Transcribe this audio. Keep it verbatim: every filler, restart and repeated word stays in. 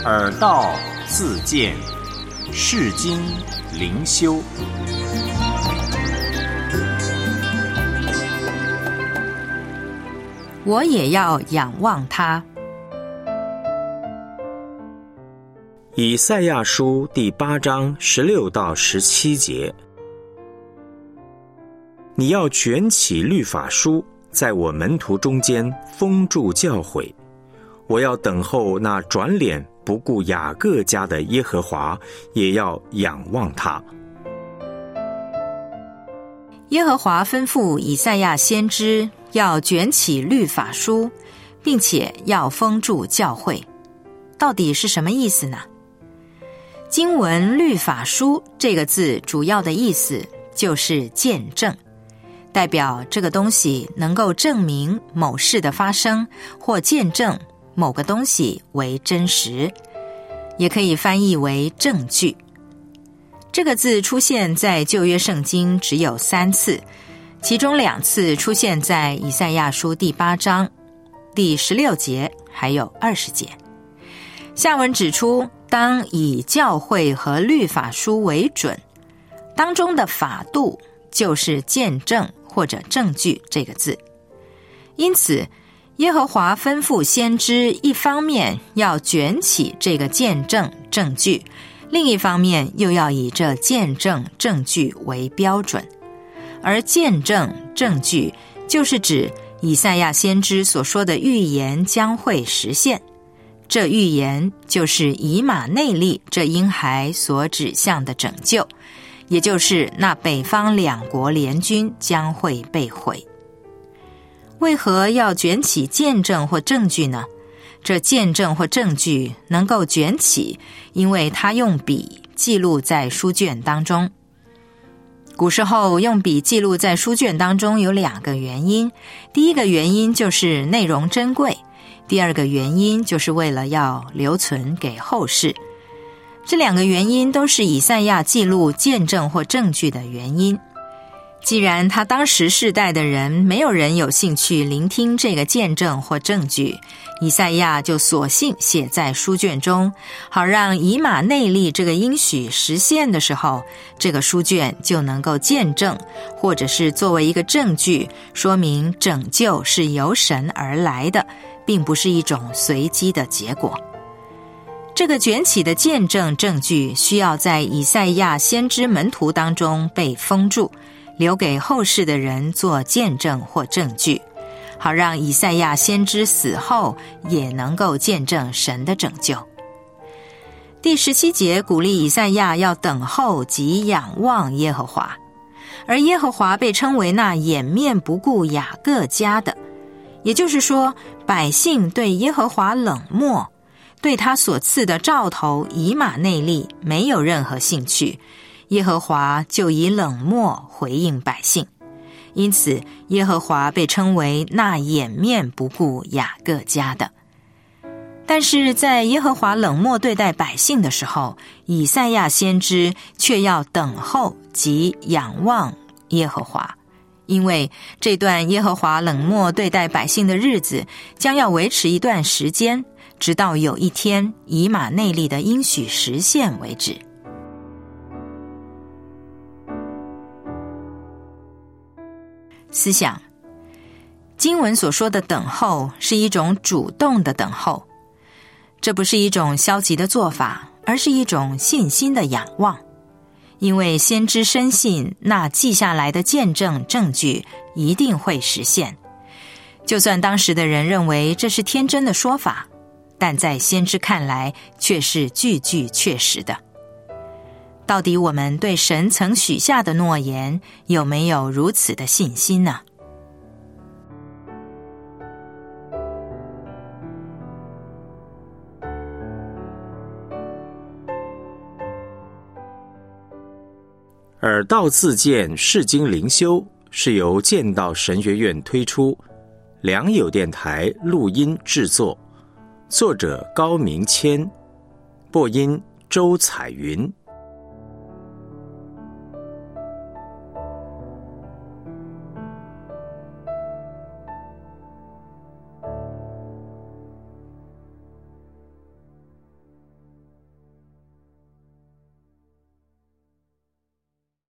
耳道自见，世经灵修。 我也要仰望他。 以赛亚书第八章十六到十七节，你要卷起律法书，在我门徒中间封住教诲。我要等候那转脸不顾雅各家的耶和华，也要仰望他。 耶和华吩咐以赛亚先知要卷起律法书，并且要封住教会。到底是什么意思呢？经文律法书这个字主要的意思就是见证，代表这个东西能够证明某事的发生，或见证某个东西为真实，也可以翻译为证据。这个字出现在旧约圣经只有三次，其中两次出现在以赛亚书第八章第十六节还有二十节。下文指出，当以教会和律法书为准，当中的法度就是见证或者证据这个字。因此耶和华吩咐先知，一方面要卷起这个见证证据，另一方面又要以这见证证据为标准。而见证证据就是指以赛亚先知所说的预言将会实现，这预言就是以马内利这婴孩所指向的拯救，也就是那北方两国联军将会被毁。为何要卷起见证或证据呢？这见证或证据能够卷起，因为它用笔记录在书卷当中。古时候用笔记录在书卷当中有两个原因，第一个原因就是内容珍贵，第二个原因就是为了要留存给后世。这两个原因都是以赛亚记录见证或证据的原因。既然他当时世代的人没有人有兴趣聆听这个见证或证据，以赛亚就索性写在书卷中，好让以马内利这个应许实现的时候，这个书卷就能够见证，或者是作为一个证据，说明拯救是由神而来的，并不是一种随机的结果。这个卷起的见证证据需要在以赛亚先知门徒当中被封住，留给后世的人做见证或证据，好让以赛亚先知死后也能够见证神的拯救。第十七节鼓励以赛亚要等候及仰望耶和华，而耶和华被称为那掩面不顾雅各家的，也就是说，百姓对耶和华冷漠，对他所赐的兆头以马内利没有任何兴趣，耶和华就以冷漠回应百姓，因此耶和华被称为那掩面不顾雅各家的。但是在耶和华冷漠对待百姓的时候，以赛亚先知却要等候及仰望耶和华，因为这段耶和华冷漠对待百姓的日子将要维持一段时间，直到有一天以马内利的应许实现为止。思想，经文所说的等候是一种主动的等候，这不是一种消极的做法，而是一种信心的仰望。因为先知深信那记下来的见证证据一定会实现，就算当时的人认为这是天真的说法，但在先知看来却是句句确实的。到底我们对神曾许下的诺言有没有如此的信心呢？ 耳道自见，世经灵修是由剑道神学院推出，良友电台录音制作，作者高明谦，播音周彩云。